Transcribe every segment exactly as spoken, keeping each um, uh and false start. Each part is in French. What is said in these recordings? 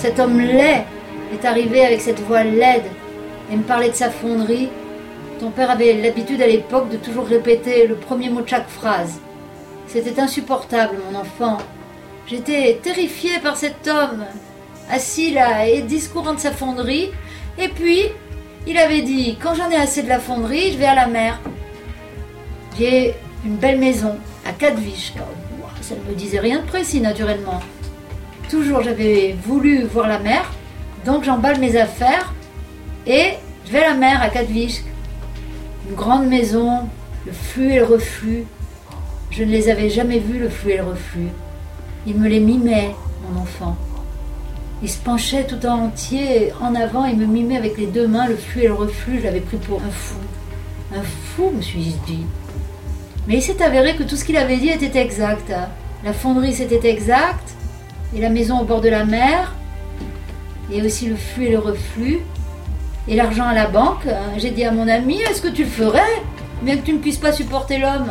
cet homme laid est arrivé avec cette voix laide et me parlait de sa fonderie. Ton père avait l'habitude à l'époque de toujours répéter le premier mot de chaque phrase. C'était insupportable, mon enfant. J'étais terrifiée par cet homme, assis là et discourant de sa fonderie. Et puis, il avait dit, quand j'en ai assez de la fonderie, je vais à la mer. J'ai une belle maison à Katwijk. Ça ne me disait rien de précis, naturellement. Toujours, j'avais voulu voir la mer, donc j'emballe mes affaires et je vais à la mer à Katwijk. Une grande maison, le flux et le reflux. Je ne les avais jamais vus, le flux et le reflux. Il me les mimait, mon enfant. Il se penchait tout en entier en avant et me mimait avec les deux mains le flux et le reflux. Je l'avais pris pour un fou. Un fou, me suis-je dit. Mais il s'est avéré que tout ce qu'il avait dit était exact. La fonderie, c'était exact. Et la maison au bord de la mer. Et aussi le flux et le reflux. Et l'argent à la banque. J'ai dit à mon ami, est-ce que tu le ferais, bien que tu ne puisses pas supporter l'homme?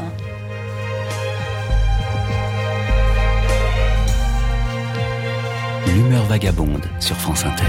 L'humeur vagabonde sur France Inter.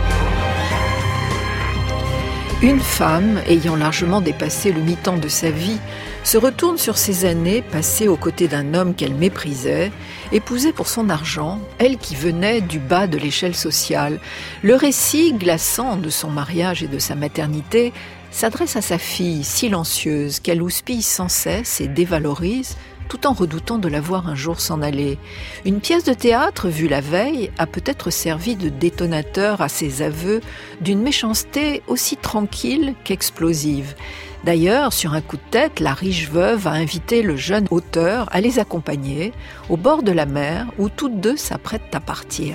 Une femme, ayant largement dépassé le mi-temps de sa vie, se retourne sur ses années passées aux côtés d'un homme qu'elle méprisait, épousée pour son argent, elle qui venait du bas de l'échelle sociale. Le récit glaçant de son mariage et de sa maternité s'adresse à sa fille, silencieuse, qu'elle houspille sans cesse et dévalorise, tout en redoutant de la voir un jour s'en aller. Une pièce de théâtre, vue la veille, a peut-être servi de détonateur à ses aveux d'une méchanceté aussi tranquille qu'explosive. D'ailleurs, sur un coup de tête, la riche veuve a invité le jeune auteur à les accompagner au bord de la mer où toutes deux s'apprêtent à partir.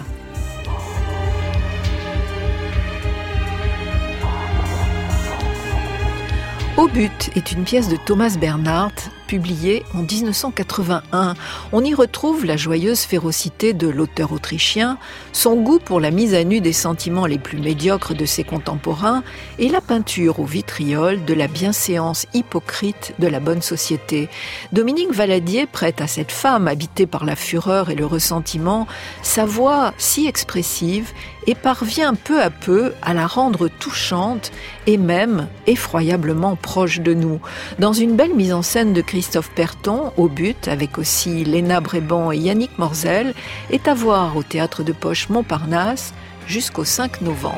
Au but est une pièce de Thomas Bernhard, publiée en dix-neuf cent quatre-vingt-un. On y retrouve la joyeuse férocité de l'auteur autrichien, son goût pour la mise à nu des sentiments les plus médiocres de ses contemporains et la peinture au vitriol de la bienséance hypocrite de la bonne société. Dominique Valadier prête à cette femme habitée par la fureur et le ressentiment sa voix si expressive et parvient peu à peu à la rendre touchante et même effroyablement proche de nous. Dans une belle mise en scène de Christophe Perton, au but, avec aussi Léna Bréban et Yannick Morzel, est à voir au Théâtre de Poche Montparnasse jusqu'au cinq novembre.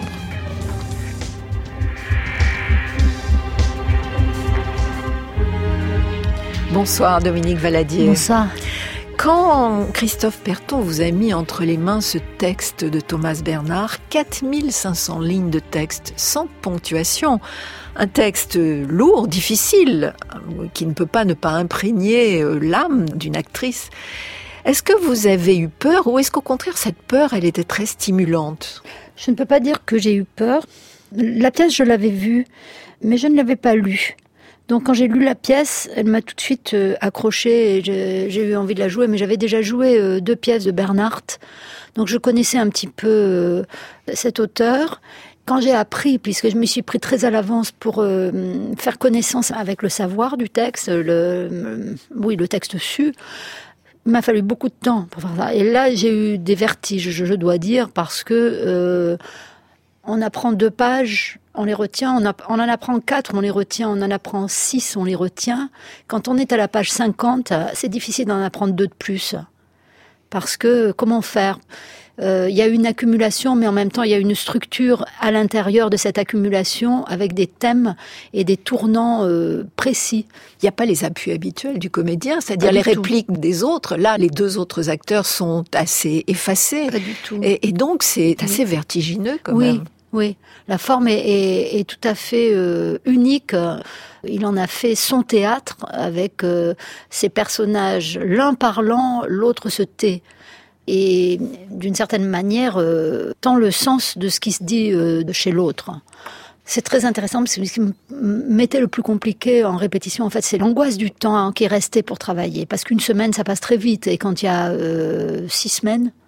Bonsoir Dominique Valadier. Bonsoir. Quand Christophe Perton vous a mis entre les mains ce texte de Thomas Bernhard, quatre mille cinq cents lignes de texte sans ponctuation, un texte lourd, difficile, qui ne peut pas ne pas imprégner l'âme d'une actrice. Est-ce que vous avez eu peur ou est-ce qu'au contraire cette peur, elle était très stimulante? Je ne peux pas dire que j'ai eu peur. La pièce, je l'avais vue, mais je ne l'avais pas lue. Donc quand j'ai lu la pièce, elle m'a tout de suite euh, accrochée et j'ai, j'ai eu envie de la jouer. Mais j'avais déjà joué euh, deux pièces de Bernhard, donc je connaissais un petit peu euh, cet auteur. Quand j'ai appris, puisque je me suis pris très à l'avance pour euh, faire connaissance avec le savoir du texte, le, euh, oui, le texte su, il m'a fallu beaucoup de temps pour faire ça. Et là, j'ai eu des vertiges, je, je dois dire, parce que euh, on apprend deux pages, on les retient, on, a, on en apprend quatre, on les retient, on en apprend six, on les retient. Quand on est à la page cinquante, c'est difficile d'en apprendre deux de plus. Parce que, comment faire ? Euh, il y a une accumulation, mais en même temps, il y a une structure à l'intérieur de cette accumulation avec des thèmes et des tournants euh, précis. Il n'y a pas les appuis habituels du comédien, c'est-à-dire les répliques tout. Des autres. Là, les deux autres acteurs sont assez effacés. Pas du tout. Et, et donc, c'est assez oui. vertigineux quand oui. même. Oui, la forme est, est, est tout à fait euh, unique. Il en a fait son théâtre avec euh, ses personnages, l'un parlant, l'autre se tait. Et d'une certaine manière, euh, tant le sens de ce qui se dit euh, de chez l'autre. C'est très intéressant parce que ce qui me mettait le plus compliqué en répétition, en fait, c'est l'angoisse du temps hein, qui est resté pour travailler. Parce qu'une semaine, ça passe très vite. Et quand il y a euh, six semaines,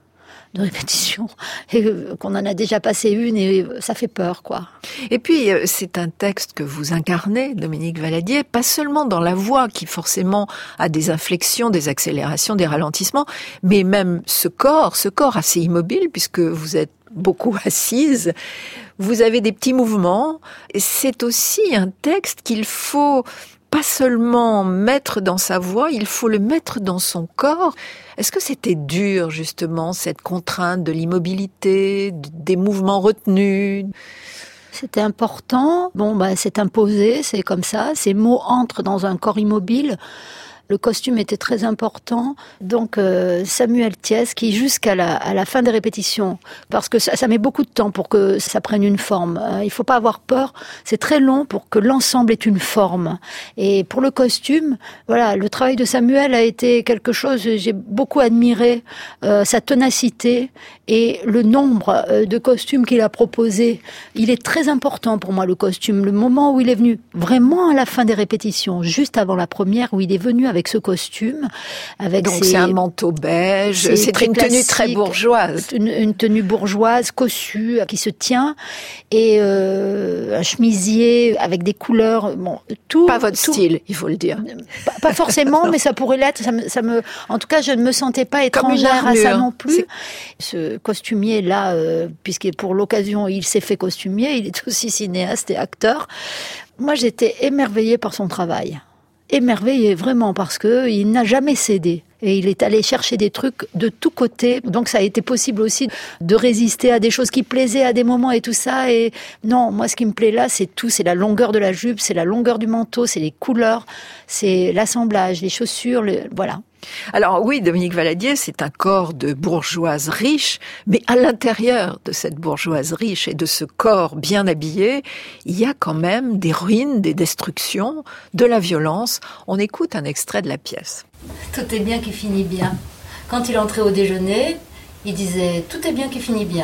de répétition et qu'on en a déjà passé une et ça fait peur, quoi. Et puis, c'est un texte que vous incarnez, Dominique Valadier, pas seulement dans la voix qui forcément a des inflexions, des accélérations, des ralentissements, mais même ce corps, ce corps assez immobile puisque vous êtes beaucoup assise, vous avez des petits mouvements. C'est aussi un texte qu'il faut pas seulement mettre dans sa voix, il faut le mettre dans son corps. Est-ce que c'était dur, justement, cette contrainte de l'immobilité, des mouvements retenus ? C'était important. Bon, bah, c'est imposé, c'est comme ça. Ces mots entrent dans un corps immobile. Le costume était très important. Donc euh, Samuel Thiès, qui jusqu'à la, à la fin des répétitions, parce que ça, ça met beaucoup de temps pour que ça prenne une forme. Euh, il faut pas avoir peur. C'est très long pour que l'ensemble ait une forme. Et pour le costume, voilà, le travail de Samuel a été quelque chose. J'ai beaucoup admiré euh, sa ténacité et le nombre euh, de costumes qu'il a proposés. Il est très important pour moi, le costume. Le moment où il est venu, vraiment à la fin des répétitions, juste avant la première, où il est venu avec avec ce costume, avec donc ses, c'est un manteau beige, c'est, c'est une tenue très bourgeoise, une, une tenue bourgeoise cossue qui se tient et euh, un chemisier avec des couleurs, bon, tout. Pas votre tout, style, il faut le dire. Pas, pas forcément, mais ça pourrait l'être. Ça me, ça me, en tout cas, je ne me sentais pas étrangère à ça non plus. C'est... Ce costumier là, euh, puisque pour l'occasion il s'est fait costumier, il est aussi cinéaste et acteur. Moi, j'étais émerveillée par son travail. Émerveillé vraiment parce que il n'a jamais cédé et il est allé chercher des trucs de tous côtés. Donc ça a été possible aussi de résister à des choses qui plaisaient à des moments et tout ça. Et non, moi ce qui me plaît là, c'est tout, c'est la longueur de la jupe, c'est la longueur du manteau, c'est les couleurs, c'est l'assemblage, les chaussures, le... voilà. Alors oui, Dominique Valadier, c'est un corps de bourgeoise riche, mais à l'intérieur de cette bourgeoise riche et de ce corps bien habillé, il y a quand même des ruines, des destructions, de la violence. On écoute un extrait de la pièce. Tout est bien qui finit bien. Quand il entrait au déjeuner, il disait « tout est bien qui finit bien ».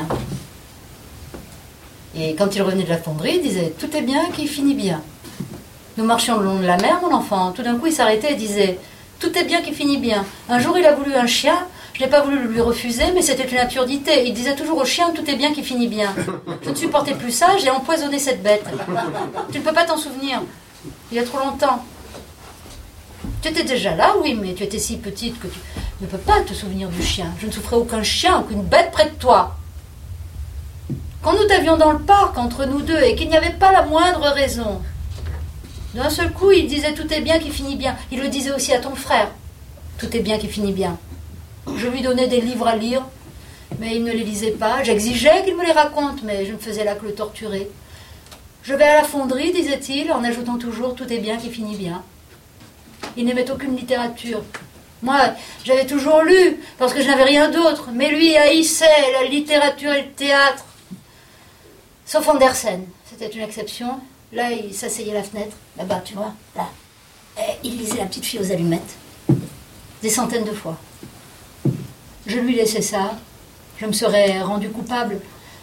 Et quand il revenait de la fonderie, il disait « tout est bien qui finit bien ». Nous marchions le long de la mer, mon enfant. Tout d'un coup, il s'arrêtait et disait « tout est bien qui finit bien ». Un jour, il a voulu un chien. Je n'ai pas voulu lui refuser, mais c'était une absurdité. Il disait toujours au chien « tout est bien qui finit bien ». Je ne supportais plus ça, j'ai empoisonné cette bête. Tu ne peux pas t'en souvenir. Il y a trop longtemps. Tu étais déjà là, oui, mais tu étais si petite que tu ne peux pas te souvenir du chien. Je ne souffrais aucun chien, aucune bête près de toi. Quand nous t'avions dans le parc, entre nous deux, et qu'il n'y avait pas la moindre raison, d'un seul coup, il disait « tout est bien qui finit bien ». Il le disait aussi à ton frère. « Tout est bien qui finit bien ». Je lui donnais des livres à lire, mais il ne les lisait pas. J'exigeais qu'il me les raconte, mais je ne faisais là que le torturer. « Je vais à la fonderie », disait-il, en ajoutant toujours « tout est bien qui finit bien ». Il n'aimait aucune littérature. Moi, j'avais toujours lu, parce que je n'avais rien d'autre. Mais lui haïssait la littérature et le théâtre. Sauf Andersen, c'était une exception. Là, il s'asseyait à la fenêtre, là-bas, tu vois, là. Et il lisait La petite fille aux allumettes, des centaines de fois. Je lui laissais ça, je me serais rendu coupable.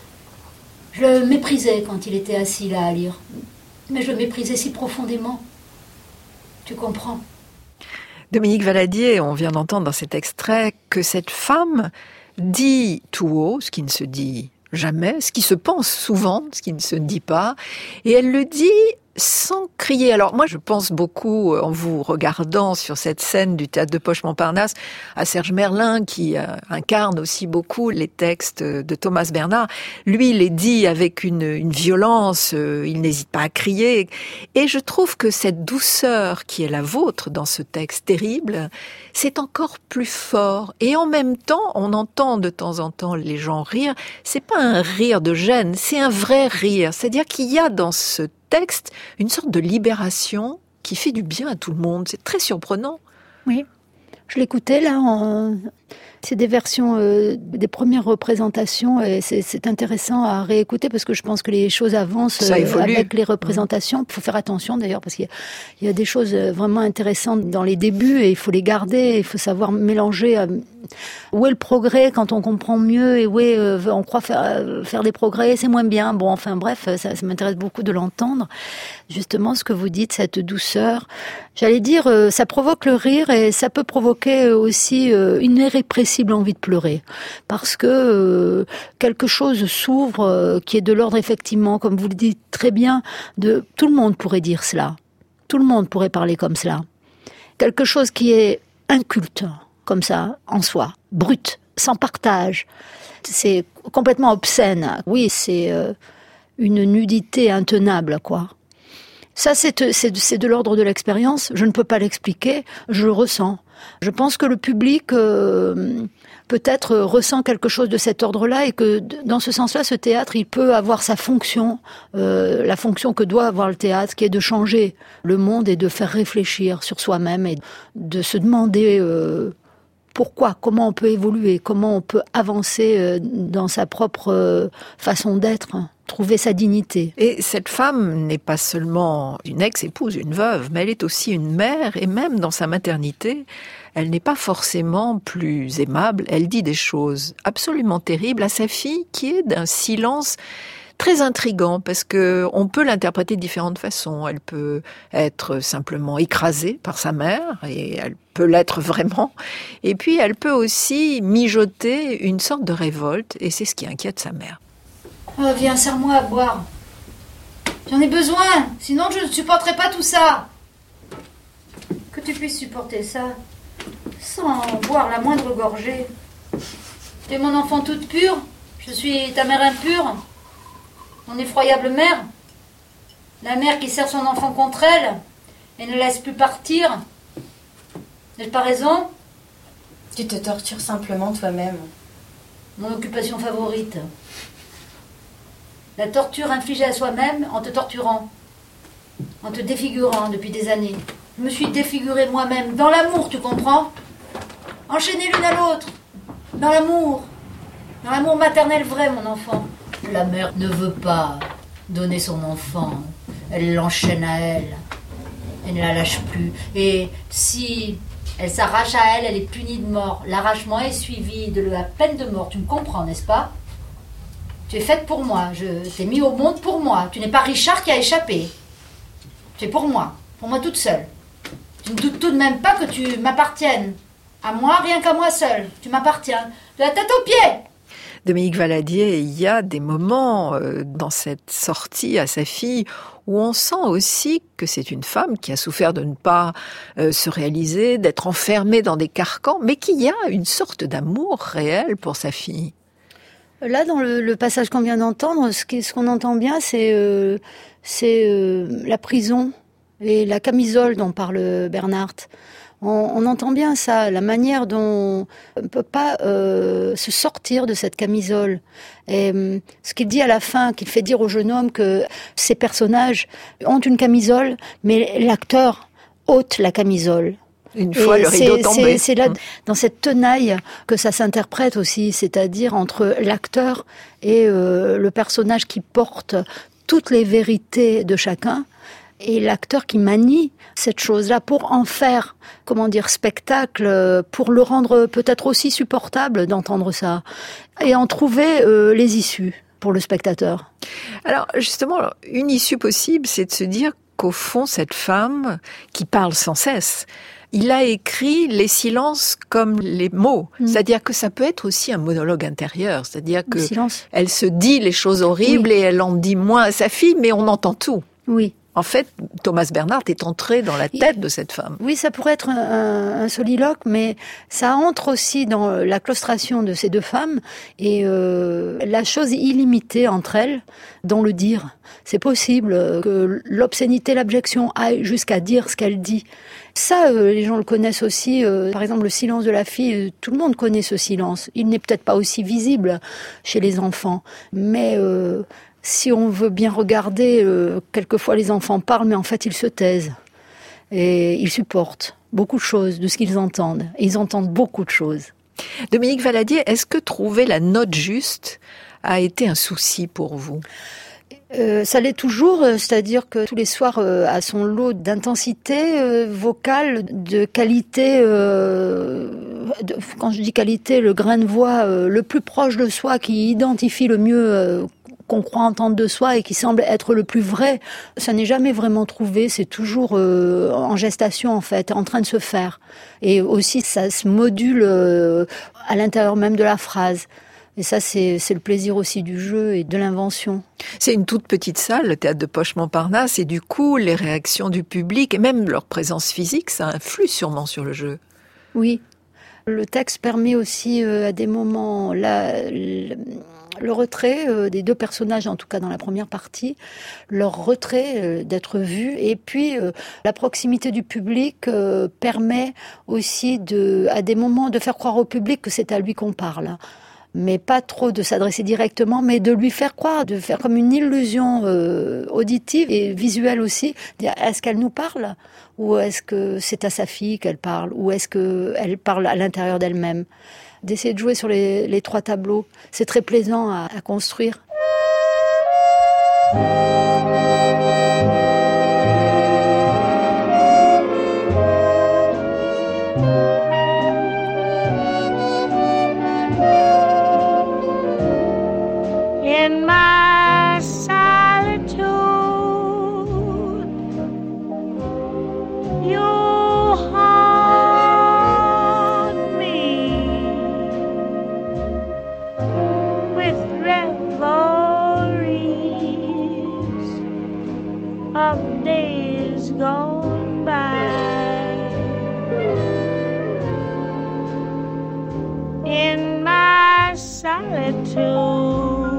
Je le méprisais quand il était assis là à lire. Mais je le méprisais si profondément. Tu comprends ? Dominique Valadier, on vient d'entendre dans cet extrait que cette femme dit tout haut, ce qui ne se dit jamais, ce qui se pense souvent, ce qui ne se dit pas, et elle le dit sans crier. Alors moi, je pense beaucoup, en vous regardant sur cette scène du Théâtre de Poche Montparnasse, à Serge Merlin, qui euh, incarne aussi beaucoup les textes de Thomas Bernhard. Lui, il les dit avec une, une violence, euh, il n'hésite pas à crier. Et je trouve que cette douceur qui est la vôtre dans ce texte terrible, c'est encore plus fort. Et en même temps, on entend de temps en temps les gens rire. C'est pas un rire de gêne, c'est un vrai rire. C'est-à-dire qu'il y a dans ce texte une sorte de libération qui fait du bien à tout le monde. C'est très surprenant. Oui, je l'écoutais là. En... C'est des versions, euh, des premières représentations, et c'est, c'est intéressant à réécouter parce que je pense que les choses avancent euh, avec les représentations. Il faut faire attention d'ailleurs parce qu'il y a, il y a des choses vraiment intéressantes dans les débuts et il faut les garder. Il faut savoir mélanger. Euh, où est le progrès quand on comprend mieux et où est euh, on croit faire, euh, faire des progrès, c'est moins bien. Bon, enfin bref, ça, ça m'intéresse beaucoup de l'entendre. Justement, ce que vous dites, cette douceur, J'allais dire, euh, ça provoque le rire et ça peut provoquer aussi euh, une irrépressible envie de pleurer. Parce que euh, quelque chose s'ouvre euh, qui est de l'ordre, effectivement, comme vous le dites très bien, de tout le monde pourrait dire cela. Tout le monde pourrait parler comme cela. Quelque chose qui est inculte, comme ça, en soi, brut, sans partage. C'est complètement obscène. Oui, c'est euh, une nudité intenable, quoi. Ça, c'est, c'est, c'est de l'ordre de l'expérience. Je ne peux pas l'expliquer, je le ressens. Je pense que le public, euh, peut-être, ressent quelque chose de cet ordre-là et que, dans ce sens-là, ce théâtre, il peut avoir sa fonction, euh, la fonction que doit avoir le théâtre, qui est de changer le monde et de faire réfléchir sur soi-même et de se demander euh, pourquoi, comment on peut évoluer, comment on peut avancer euh, dans sa propre euh, façon d'être. Trouver sa dignité. Et cette femme n'est pas seulement une ex-épouse, une veuve, mais elle est aussi une mère, et même dans sa maternité, elle n'est pas forcément plus aimable. Elle dit des choses absolument terribles à sa fille, qui est d'un silence très intrigant, parce que on peut l'interpréter de différentes façons. Elle peut être simplement écrasée par sa mère, et elle peut l'être vraiment. Et puis elle peut aussi mijoter une sorte de révolte, et c'est ce qui inquiète sa mère. Oh, viens, serre-moi à boire. J'en ai besoin, sinon je ne supporterai pas tout ça. Que tu puisses supporter ça sans boire la moindre gorgée. Tu es mon enfant toute pure, je suis ta mère impure, mon effroyable mère, la mère qui serre son enfant contre elle et ne laisse plus partir. N'ai-je pas raison? Tu te tortures simplement toi-même. Mon occupation favorite. La torture infligée à soi-même en te torturant, en te défigurant depuis des années. Je me suis défigurée moi-même, dans l'amour, tu comprends? Enchaînée l'une à l'autre, dans l'amour, dans l'amour maternel vrai, mon enfant. La mère ne veut pas donner son enfant, elle l'enchaîne à elle, elle ne la lâche plus. Et si elle s'arrache à elle, elle est punie de mort. L'arrachement est suivi de la peine de mort, tu me comprends, n'est-ce pas? Tu es faite pour moi, je t'ai mis au monde pour moi. Tu n'es pas Richard qui a échappé. Tu es pour moi, pour moi toute seule. Tu ne doutes tout de même pas que tu m'appartiennes. À moi, rien qu'à moi seule. Tu m'appartiens, de la tête aux pieds. Dominique Valadier, il y a des moments euh, dans cette sortie à sa fille où on sent aussi que c'est une femme qui a souffert de ne pas euh, se réaliser, d'être enfermée dans des carcans, mais qui a une sorte d'amour réel pour sa fille. Là, dans le, le passage qu'on vient d'entendre, ce, qui, ce qu'on entend bien, c'est, euh, c'est euh, la prison et la camisole dont parle Bernhardt. On, on entend bien ça, la manière dont on ne peut pas euh, se sortir de cette camisole. Et euh, ce qu'il dit à la fin, qu'il fait dire au jeune homme que ces personnages ont une camisole, mais l'acteur ôte la camisole. Une fois et le rideau c'est, tombé. C'est, c'est là, dans cette tenaille que ça s'interprète aussi, c'est-à-dire entre l'acteur et euh, le personnage qui porte toutes les vérités de chacun, et l'acteur qui manie cette chose-là pour en faire, comment dire, spectacle, pour le rendre peut-être aussi supportable d'entendre ça, et en trouver euh, les issues pour le spectateur. Alors justement, une issue possible, c'est de se dire qu'au fond, cette femme qui parle sans cesse, il a écrit les silences comme les mots. Mmh. C'est-à-dire que ça peut être aussi un monologue intérieur. C'est-à-dire que elle se dit les choses horribles oui. et elle en dit moins à sa fille, mais on entend tout. Oui. En fait, Thomas Bernhardt est entré dans la tête de cette femme. Oui, ça pourrait être un, un, un soliloque, mais ça entre aussi dans la claustration de ces deux femmes et euh, la chose illimitée entre elles, dans le dire. C'est possible que l'obscénité, l'abjection aille jusqu'à dire ce qu'elle dit. Ça, euh, les gens le connaissent aussi. Euh, par exemple, le silence de la fille, euh, tout le monde connaît ce silence. Il n'est peut-être pas aussi visible chez les enfants, mais... Euh, si on veut bien regarder, euh, quelquefois les enfants parlent, mais en fait ils se taisent. Et ils supportent beaucoup de choses de ce qu'ils entendent. Et ils entendent beaucoup de choses. Dominique Valadier, est-ce que trouver la note juste a été un souci pour vous ? Euh, ça l'est toujours, c'est-à-dire que tous les soirs euh, a son lot d'intensité euh, vocale, de qualité, euh, de, quand je dis qualité, le grain de voix euh, le plus proche de soi qui identifie le mieux euh, qu'on croit entendre de soi et qui semble être le plus vrai, ça n'est jamais vraiment trouvé, c'est toujours euh, en gestation en fait, en train de se faire. Et aussi ça se module euh, à l'intérieur même de la phrase. Et ça, c'est, c'est le plaisir aussi du jeu et de l'invention. C'est une toute petite salle, le théâtre de Poche-Montparnasse, et du coup, les réactions du public et même leur présence physique, ça influe sûrement sur le jeu. Oui. Le texte permet aussi euh, à des moments, la, le, le retrait euh, des deux personnages, en tout cas dans la première partie, leur retrait euh, d'être vus, et puis euh, la proximité du public euh, permet aussi de, à des moments de faire croire au public que c'est à lui qu'on parle. Mais pas trop de s'adresser directement, mais de lui faire croire, de faire comme une illusion euh, auditive et visuelle aussi. Dire, est-ce qu'elle nous parle ? Ou est-ce que c'est à sa fille qu'elle parle ? Ou est-ce qu'elle parle à l'intérieur d'elle-même ? D'essayer de jouer sur les, les trois tableaux, c'est très plaisant à, à construire. In my solitude, you haunt me with reveries of days gone by. In my solitude,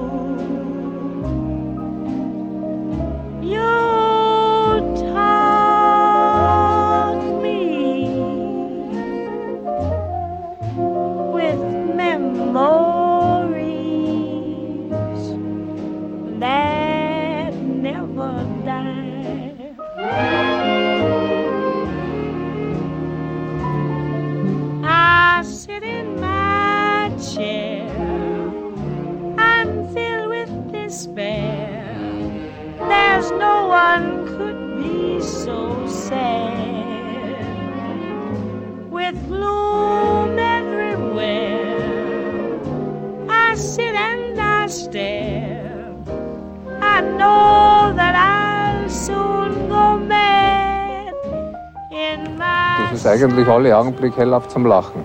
Das ist eigentlich alle Augenblicke hellauf zum Lachen.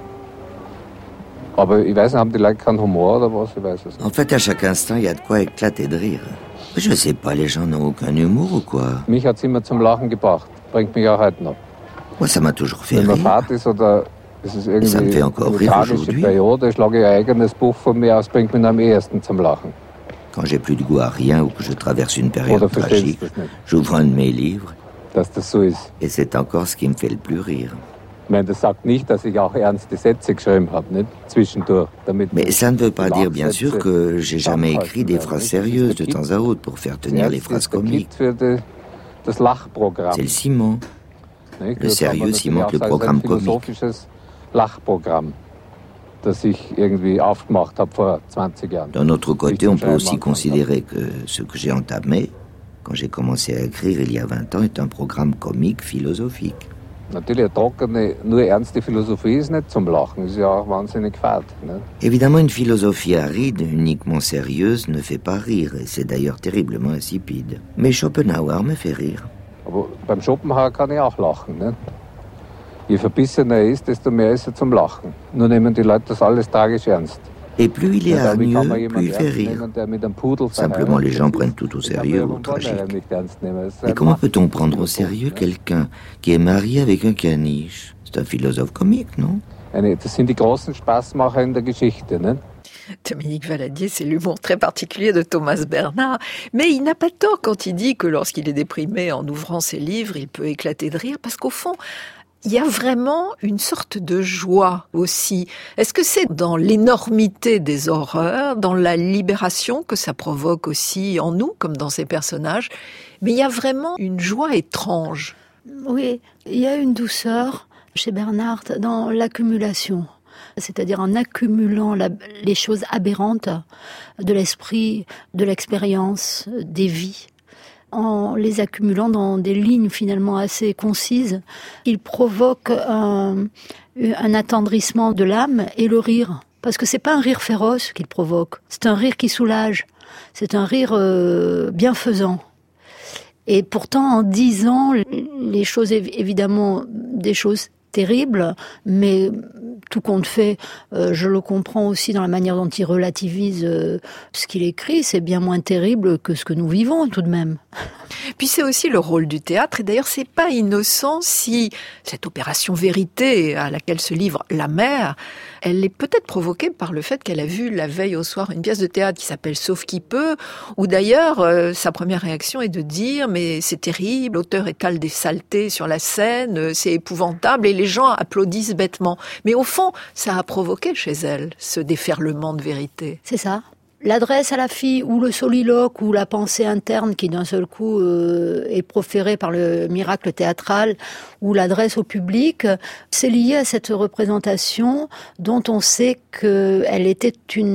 Aber ich weiß nicht, haben die Leute keinen Humor oder was? Ich weiß es nicht. En fait, à chaque instant, il y a de quoi éclater de rire. Je sais pas, les gens n'ont aucun humour ou quoi? Mich hat's immer zum Lachen gebracht. Bringt mich auch heute noch. Moi, ça m'a toujours fait Wenn man rire. fad ist oder es ist irgendwie Ça me fait encore eine rire tragische aujourd'hui. Periode, schlage ich ein eigenes Buch von mir aus, bringt mich am ehesten zum Lachen. Quand j'ai plus de goût à rien ou que je traverse une période Oder verstehst tragique, du das nicht? j'ouvre un de mes livres Dass das so ist. et c'est encore ce qui me fait le plus rire. Ich meine, das sagt nicht, dass ich auch ernste Sätze geschrieben habe, nicht? Zwischendurch. Damit Mais ça ne veut pas die dire, bien sûr, Lachsätze que j'ai jamais écrit des zusammenhalten phrases werden, nicht? sérieuses de Das ist temps à autre pour faire tenir der les Kitt, phrases ist der comiques. Kitt für die, das Lachprogramm. C'est le ciment. Nicht? Le Das kann man sérieux natürlich cimente auch le sagen, es ist Programm ein comique. philosophisches Lachprogramm, das ich irgendwie aufgemacht habe vor zwanzig Jahren. D'un autre côté, on peut aussi Schreiben considérer que ce que j'ai entamé, quand j'ai commencé à écrire il y a vingt ans, est un programme comique philosophique. Natürlich, eine trockene, nur ernste Philosophie ist nicht zum Lachen, ist ja auch wahnsinnig fad. Nicht? Évidemment, une philosophie aride, uniquement sérieuse, ne fait pas rire, et c'est d'ailleurs terriblement insipide. Mais Schopenhauer me fait rire. Aber beim Schopenhauer kann ich auch lachen. Nicht? Je verbissener er ist, desto mehr ist er zum Lachen. Nur nehmen die Leute das alles tragisch ernst. Et plus il est Ja, wie kann man hargneux, jemanden plus il fait ernst rire. nehmen, der mit einem Pudel Simplement, les gens verheiratet prennent ist? tout au Ich kann sérieux mir ou von vornherein tragique. nicht ernst nehmen. Das ist Mais ein comment peut-on Macht- prendre au sérieux quelqu'un qui est marié avec un caniche? C'est un philosophe comique, non? Eine, das sind die großen Spaßmacher in der Geschichte. Nicht? Dominique Valadier, c'est l'humour très particulier de Thomas Bernhard. Mais il n'a pas tort quand il dit que lorsqu'il est déprimé, en ouvrant ses livres, il peut éclater de rire, parce qu'au fond, il y a vraiment une sorte de joie aussi. Est-ce que c'est dans l'énormité des horreurs, dans la libération que ça provoque aussi en nous, comme dans ces personnages? Mais il y a vraiment une joie étrange. Oui, il y a une douceur chez Bernhard dans l'accumulation. C'est-à-dire en accumulant la, les choses aberrantes de l'esprit, de l'expérience, des vies. En les accumulant dans des lignes finalement assez concises, il provoque un, un attendrissement de l'âme et le rire. Parce que c'est pas un rire féroce qu'il provoque, c'est un rire qui soulage. C'est un rire euh, bienfaisant. Et pourtant, en disant les choses, évidemment, des choses terribles, mais tout compte fait, euh, je le comprends aussi dans la manière dont il relativise euh, ce qu'il écrit, c'est bien moins terrible que ce que nous vivons tout de même. Puis c'est aussi le rôle du théâtre, et d'ailleurs c'est pas innocent si cette opération vérité à laquelle se livre la mère, elle est peut-être provoquée par le fait qu'elle a vu la veille au soir une pièce de théâtre qui s'appelle Sauf qui peut, où d'ailleurs euh, sa première réaction est de dire mais c'est terrible, l'auteur étale des saletés sur la scène, c'est épouvantable, et les gens applaudissent bêtement. Mais au fond, ça a provoqué chez elle ce déferlement de vérité. C'est ça. L'adresse à la fille, ou le soliloque, ou la pensée interne qui d'un seul coup euh, est proférée par le miracle théâtral, ou l'adresse au public, c'est lié à cette représentation dont on sait qu'elle était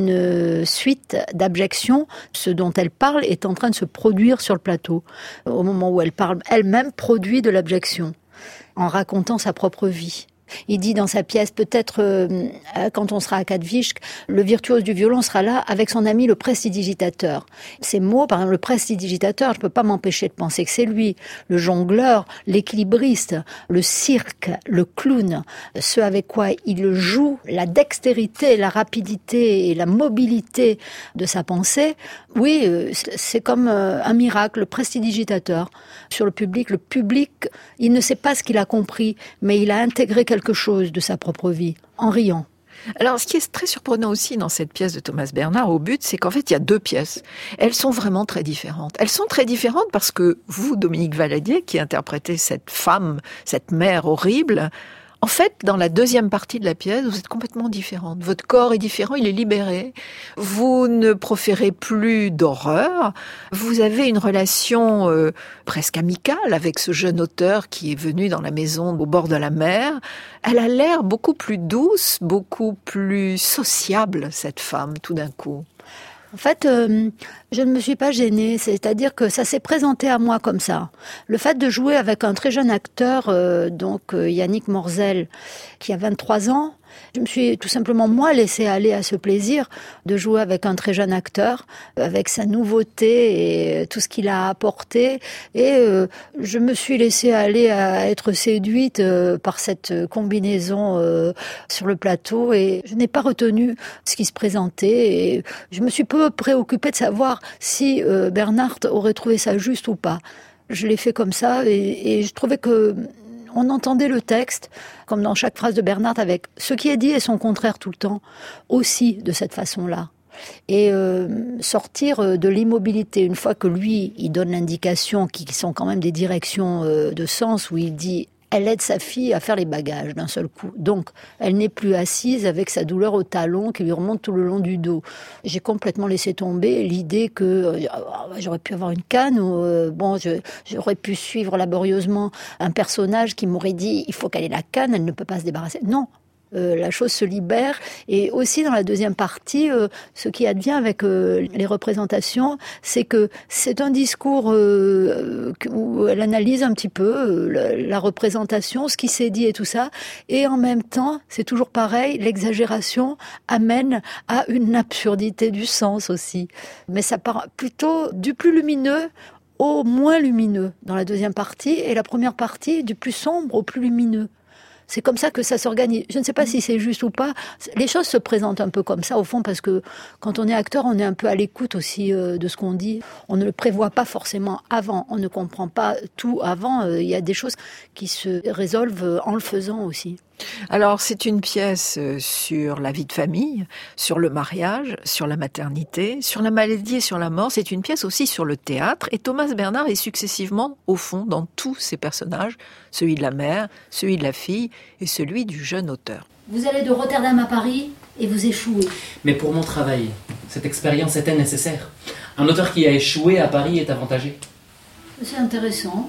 une suite d'abjections. Ce dont elle parle est en train de se produire sur le plateau. Au moment où elle parle, elle-même produit de l'abjection, en racontant sa propre vie. Il dit dans sa pièce, peut-être euh, quand on sera à Katwijk, le virtuose du violon sera là avec son ami le prestidigitateur. Ces mots, par exemple le prestidigitateur, je ne peux pas m'empêcher de penser que c'est lui. Le jongleur, l'équilibriste, le cirque, le clown, ce avec quoi il joue, la dextérité, la rapidité et la mobilité de sa pensée. Oui, c'est comme un miracle, le prestidigitateur. Sur le public, le public, il ne sait pas ce qu'il a compris, mais il a intégré quelque chose de sa propre vie, en riant. Alors, ce qui est très surprenant aussi dans cette pièce de Thomas Bernhard, Au but, c'est qu'en fait, il y a deux pièces. Elles sont vraiment très différentes. Elles sont très différentes parce que vous, Dominique Valadier, qui interprétez cette femme, cette mère horrible, en fait, dans la deuxième partie de la pièce, vous êtes complètement différente. Votre corps est différent, il est libéré. Vous ne proférez plus d'horreur. Vous avez une relation euh, presque amicale avec ce jeune auteur qui est venu dans la maison au bord de la mer. Elle a l'air beaucoup plus douce, beaucoup plus sociable, cette femme, tout d'un coup. En fait, euh, je ne me suis pas gênée, c'est-à-dire que ça s'est présenté à moi comme ça. Le fait de jouer avec un très jeune acteur, euh, donc euh, Yannick Morzel, qui a vingt-trois ans, je me suis tout simplement, moi, laissée aller à ce plaisir de jouer avec un très jeune acteur, avec sa nouveauté et tout ce qu'il a apporté. Et euh, je me suis laissée aller à être séduite euh, par cette combinaison euh, sur le plateau. Et je n'ai pas retenu ce qui se présentait. Et je me suis peu préoccupée de savoir si euh, Bernhard aurait trouvé ça juste ou pas. Je l'ai fait comme ça et, et je trouvais que on entendait le texte, comme dans chaque phrase de Bernhard, avec ce qui est dit et son contraire tout le temps, aussi de cette façon-là. Et euh, sortir de l'immobilité, une fois que lui, il donne l'indication, qui sont quand même des directions euh, de sens, où il dit « elle aide sa fille à faire les bagages d'un seul coup ». Donc, elle n'est plus assise avec sa douleur au talon qui lui remonte tout le long du dos. J'ai complètement laissé tomber l'idée que euh, j'aurais pu avoir une canne ou euh, bon, je, j'aurais pu suivre laborieusement un personnage qui m'aurait dit « il faut qu'elle ait la canne, elle ne peut pas se débarrasser ». Non. Euh, la chose se libère. Et aussi dans la deuxième partie, euh, ce qui advient avec euh, les représentations, c'est que c'est un discours euh, où elle analyse un petit peu euh, la, la représentation, ce qui s'est dit et tout ça, et en même temps, c'est toujours pareil, l'exagération amène à une absurdité du sens aussi. Mais ça part plutôt du plus lumineux au moins lumineux dans la deuxième partie, et la première partie du plus sombre au plus lumineux. C'est comme ça que ça s'organise. Je ne sais pas si c'est juste ou pas. Les choses se présentent un peu comme ça, au fond, parce que quand on est acteur, on est un peu à l'écoute aussi euh, de ce qu'on dit. On ne le prévoit pas forcément avant. On ne comprend pas tout avant. Il y a des choses qui se résolvent en le faisant aussi. Alors, c'est une pièce sur la vie de famille, sur le mariage, sur la maternité, sur la maladie et sur la mort. C'est une pièce aussi sur le théâtre. Et Thomas Bernhard est successivement, au fond, dans tous ses personnages, celui de la mère, celui de la fille et celui du jeune auteur. Vous allez de Rotterdam à Paris et vous échouez. Mais pour mon travail, cette expérience était nécessaire. Un auteur qui a échoué à Paris est avantagé. C'est intéressant.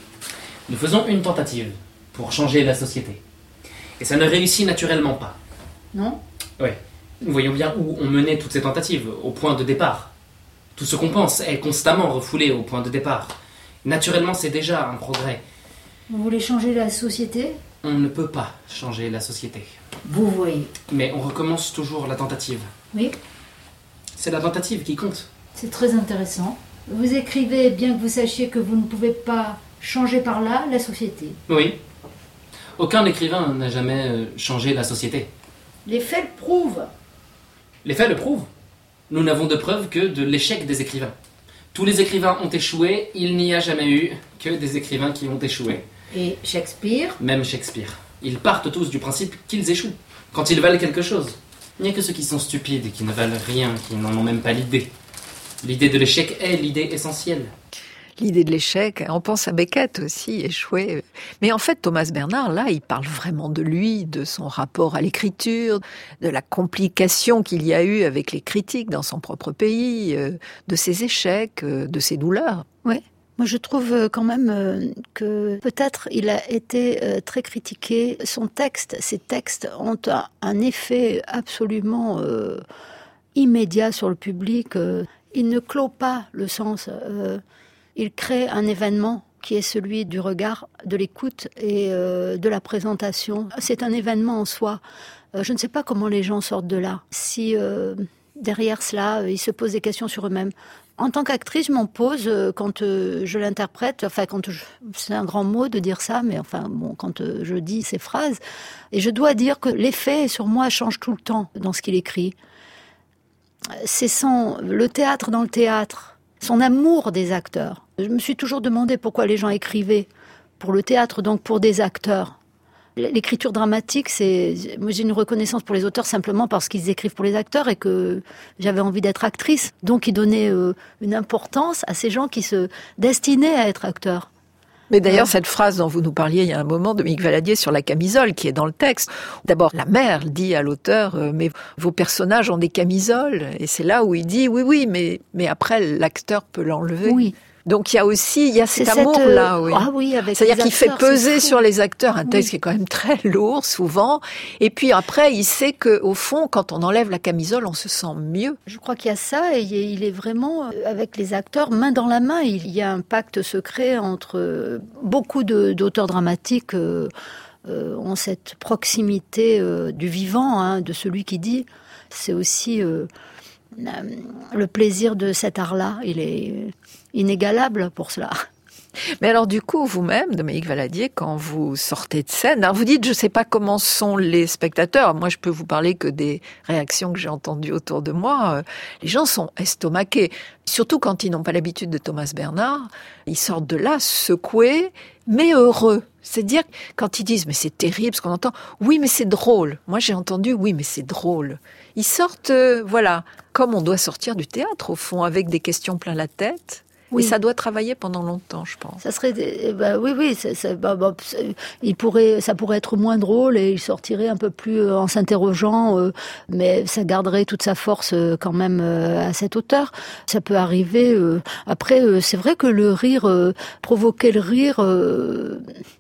Nous faisons une tentative pour changer la société. Et ça ne réussit naturellement pas. Non ? Oui. Nous voyons bien où on menait toutes ces tentatives, au point de départ. Tout ce qu'on pense est constamment refoulé au point de départ. Naturellement, c'est déjà un progrès. Vous voulez changer la société ? On ne peut pas changer la société. Vous voyez. Mais on recommence toujours la tentative. Oui. C'est la tentative qui compte. C'est très intéressant. Vous écrivez bien que vous sachiez que vous ne pouvez pas changer par là la société. Oui. Aucun écrivain n'a jamais changé la société. Les faits le prouvent. Les faits le prouvent. Nous n'avons de preuve que de l'échec des écrivains. Tous les écrivains ont échoué, il n'y a jamais eu que des écrivains qui ont échoué. Et Shakespeare ? Même Shakespeare. Ils partent tous du principe qu'ils échouent, quand ils valent quelque chose. Il n'y a que ceux qui sont stupides et qui ne valent rien, qui n'en ont même pas l'idée. L'idée de l'échec est l'idée essentielle. L'idée de l'échec, on pense à Beckett aussi, échoué. Mais en fait, Thomas Bernhard, là, il parle vraiment de lui, de son rapport à l'écriture, de la complication qu'il y a eu avec les critiques dans son propre pays, de ses échecs, de ses douleurs. Oui. Moi, je trouve quand même que peut-être il a été très critiqué. Son texte, ses textes ont un, un effet absolument euh, immédiat sur le public. Il ne clôt pas le sens. Euh, il crée un événement qui est celui du regard, de l'écoute et euh, de la présentation. C'est un événement en soi. Euh, je ne sais pas comment les gens sortent de là. Si euh, derrière cela, euh, ils se posent des questions sur eux-mêmes. En tant qu'actrice, je m'en pose euh, quand euh, je l'interprète. Enfin, quand je, c'est un grand mot de dire ça, mais enfin, bon, quand euh, je dis ces phrases, et je dois dire que l'effet sur moi change tout le temps dans ce qu'il écrit. C'est son le théâtre dans le théâtre, son amour des acteurs. Je me suis toujours demandé pourquoi les gens écrivaient pour le théâtre, donc pour des acteurs. L'écriture dramatique, c'est... Moi, j'ai une reconnaissance pour les auteurs simplement parce qu'ils écrivent pour les acteurs et que j'avais envie d'être actrice. Donc, ils donnaient euh, une importance à ces gens qui se destinaient à être acteurs. Mais d'ailleurs, ouais. Cette phrase dont vous nous parliez il y a un moment, de Dominique Valadier, sur la camisole, qui est dans le texte. D'abord, la mère dit à l'auteur, euh, mais vos personnages ont des camisoles. Et c'est là où il dit, oui, oui, mais, mais après, l'acteur peut l'enlever. Oui. Donc il y a aussi, il y a cet amour-là, oui. Ah oui, avec c'est-à-dire qu'il fait peser c'est sur les acteurs un texte oui. qui est quand même très lourd, souvent. Et puis après, il sait que, au fond, quand on enlève la camisole, on se sent mieux. Je crois qu'il y a ça, et il est vraiment, avec les acteurs, main dans la main. Il y a un pacte secret entre beaucoup de, d'auteurs dramatiques, euh, euh, ont cette proximité euh, du vivant, hein, de celui qui dit. C'est aussi euh, le plaisir de cet art-là. Il est inégalable pour cela. Mais alors du coup, vous-même, Dominique Valadier, quand vous sortez de scène, alors vous dites, je ne sais pas comment sont les spectateurs. Moi, je peux vous parler que des réactions que j'ai entendues autour de moi. Les gens sont estomaqués. Surtout quand ils n'ont pas l'habitude de Thomas Bernhard. Ils sortent de là secoués, mais heureux. C'est-à-dire, quand ils disent, mais c'est terrible ce qu'on entend. Oui, mais c'est drôle. Moi, j'ai entendu, oui, mais c'est drôle. Ils sortent, euh, voilà, comme on doit sortir du théâtre, au fond, avec des questions plein la tête. Oui. Et ça doit travailler pendant longtemps, je pense. Ça serait, des, bah, oui, oui, ça, ça, bah, bah, il pourrait, ça pourrait être moins drôle et il sortirait un peu plus euh, en s'interrogeant, euh, mais ça garderait toute sa force euh, quand même euh, à cet auteur. Ça peut arriver. Euh, après, euh, c'est vrai que le rire, euh, provoquer le rire. Euh,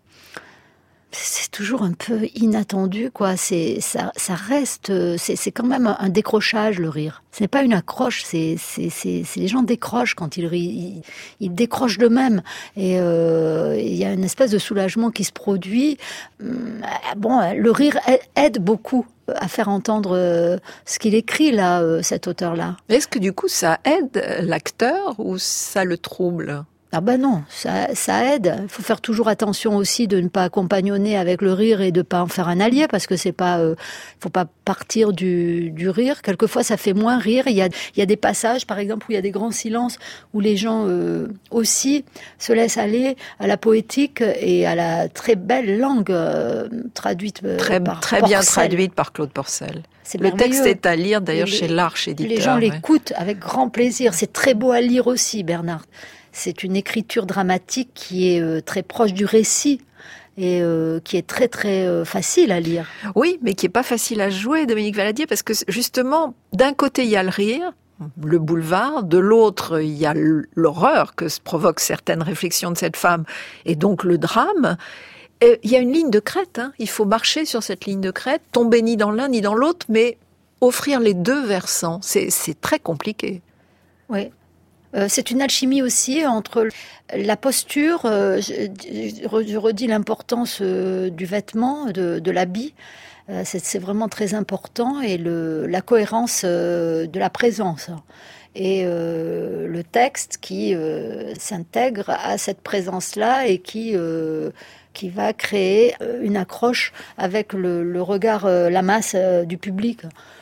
c'est toujours un peu inattendu, quoi. C'est, ça, ça reste, c'est, c'est quand même un décrochage, le rire. Ce n'est pas une accroche, c'est, c'est, c'est, c'est les gens décrochent quand ils rient, ils, ils décrochent d'eux-mêmes. Et euh, il y a une espèce de soulagement qui se produit. Bon, le rire aide beaucoup à faire entendre ce qu'il écrit, là, cet auteur-là. Est-ce que du coup, ça aide l'acteur ou ça le trouble ? Ah ben non, ça, ça aide. Il faut faire toujours attention aussi de ne pas compagnonner avec le rire et de pas en faire un allié, parce que c'est pas, euh, faut pas partir du, du rire. Quelquefois, ça fait moins rire. Il y a, il y a des passages, par exemple, où il y a des grands silences, où les gens euh, aussi se laissent aller à la poétique et à la très belle langue euh, traduite euh, très, par très Porcel. bien traduite par Claude Porcel. C'est le texte est à lire d'ailleurs les, chez l'Arche éditeur. Les gens ouais. l'écoutent avec grand plaisir. C'est très beau à lire aussi, Bernhard. C'est une écriture dramatique qui est euh, très proche du récit et euh, qui est très très euh, facile à lire. Oui, mais qui est pas facile à jouer, Dominique Valadier, parce que justement, d'un côté il y a le rire, le boulevard, de l'autre il y a l'horreur que provoquent certaines réflexions de cette femme, et donc le drame. Et il y a une ligne de crête, hein. Il faut marcher sur cette ligne de crête, tomber ni dans l'un ni dans l'autre, mais offrir les deux versants, c'est, c'est très compliqué. Oui. C'est une alchimie aussi entre la posture, euh, je, je redis l'importance euh, du vêtement, de, de l'habit, Euh, c'est, c'est vraiment très important et le, la cohérence euh, de la présence. Et euh, le texte qui euh, s'intègre à cette présence-là et qui, euh, qui va créer une accroche avec le, le regard, euh, la masse euh, du public.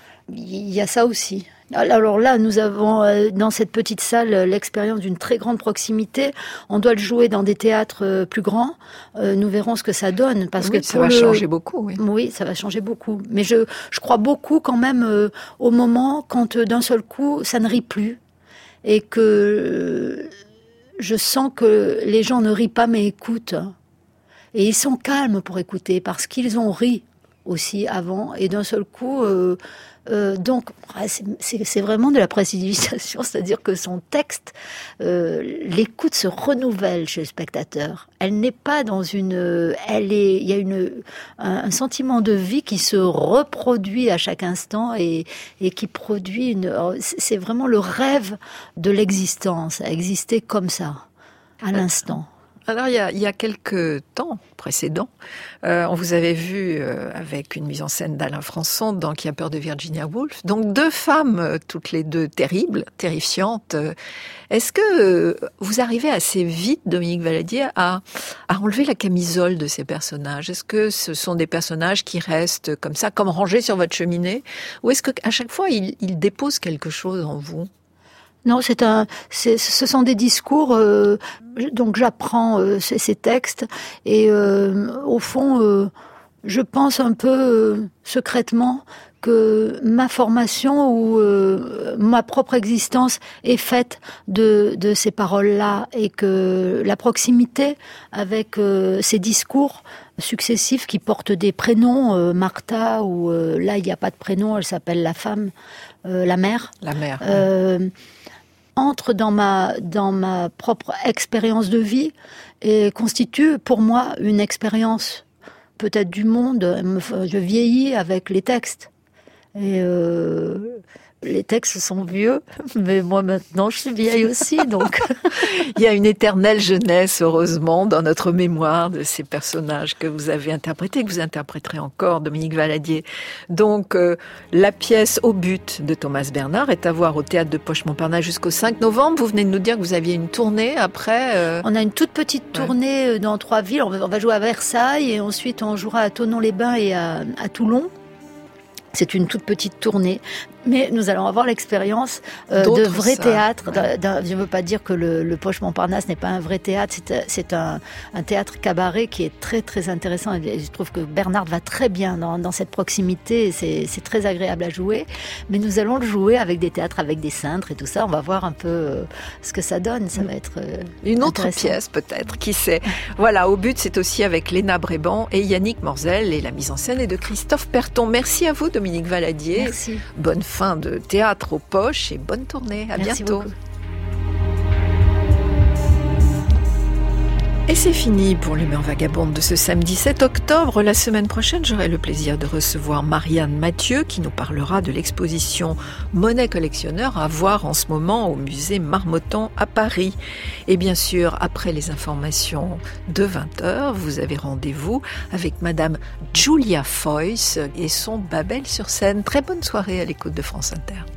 Il y a ça aussi. Alors là, nous avons euh, dans cette petite salle l'expérience d'une très grande proximité. On doit le jouer dans des théâtres euh, plus grands. Euh, nous verrons ce que ça donne. Parce oui, que ça va le... changer beaucoup. Oui. oui, ça va changer beaucoup. Mais je, je crois beaucoup quand même euh, au moment quand euh, d'un seul coup, ça ne rit plus. Et que euh, je sens que les gens ne rient pas mais écoutent. Et ils sont calmes pour écouter parce qu'ils ont ri aussi avant. Et d'un seul coup... Euh, Euh, donc, c'est, c'est, c'est vraiment de la précipitation, c'est-à-dire que son texte, euh, l'écoute se renouvelle chez le spectateur. Elle n'est pas dans une, elle est, il y a une, un, un sentiment de vie qui se reproduit à chaque instant et, et qui produit une. C'est vraiment le rêve de l'existence, à exister comme ça, à l'instant. Alors, il y a, il y a quelques temps précédents, euh, on vous avait vu euh, avec une mise en scène d'Alain Françon dans Qui a peur de Virginia Woolf. Donc, deux femmes, euh, toutes les deux terribles, terrifiantes. Euh, est-ce que euh, vous arrivez assez vite, Dominique Valadier, à, à enlever la camisole de ces personnages? Est-ce que ce sont des personnages qui restent comme ça, comme rangés sur votre cheminée? Ou est-ce qu'à chaque fois, ils, ils déposent quelque chose en vous? Non, c'est un, c'est, ce sont des discours. Euh, donc j'apprends euh, ces, ces textes et euh, au fond, euh, je pense un peu euh, secrètement que ma formation ou euh, ma propre existence est faite de, de ces paroles-là et que la proximité avec euh, ces discours successifs qui portent des prénoms, euh, Martha ou euh, là il n'y a pas de prénom, elle s'appelle la femme, euh, la mère. La mère. Euh, entre dans ma, dans ma propre expérience de vie et constitue pour moi une expérience peut-être du monde. Je vieillis avec les textes. Et euh, les textes sont vieux, mais moi maintenant je suis vieille aussi, donc... Il y a une éternelle jeunesse, heureusement, dans notre mémoire de ces personnages que vous avez interprétés, que vous interpréterez encore, Dominique Valadier. Donc, euh, la pièce Au but de Thomas Bernhard est à voir au Théâtre de Poche-Montparnasse jusqu'au cinq novembre. Vous venez de nous dire que vous aviez une tournée après... Euh... On a une toute petite tournée ouais. dans trois villes. On va, on va jouer à Versailles et ensuite on jouera à Thonon-les-Bains et à, à Toulon. C'est une toute petite tournée, mais nous allons avoir l'expérience euh, de vrai ça. théâtre. Ouais. D'un, d'un, je ne veux pas dire que le, le Poche-Montparnasse n'est pas un vrai théâtre, c'est, c'est un, un théâtre cabaret qui est très très intéressant. Et je trouve que Bernhard va très bien dans, dans cette proximité, c'est, c'est très agréable à jouer. Mais nous allons le jouer avec des théâtres, avec des cintres et tout ça. On va voir un peu euh, ce que ça donne. Ça va être euh, une autre pièce peut-être, qui sait. Voilà, Au but, c'est aussi avec Léna Bréban et Yannick Morzel et la mise en scène est de Christophe Perton. Merci à vous, Dominique Valadier. Merci. Bonne fin de théâtre aux poches et bonne tournée. À Merci bientôt. Beaucoup. Et c'est fini pour l'humeur vagabonde de ce samedi sept octobre. La semaine prochaine, j'aurai le plaisir de recevoir Marianne Mathieu qui nous parlera de l'exposition Monet Collectionneur à voir en ce moment au musée Marmottan à Paris. Et bien sûr, après les informations de vingt heures, vous avez rendez-vous avec Madame Julia Foyce et son Babel sur scène. Très bonne soirée à l'écoute de France Inter.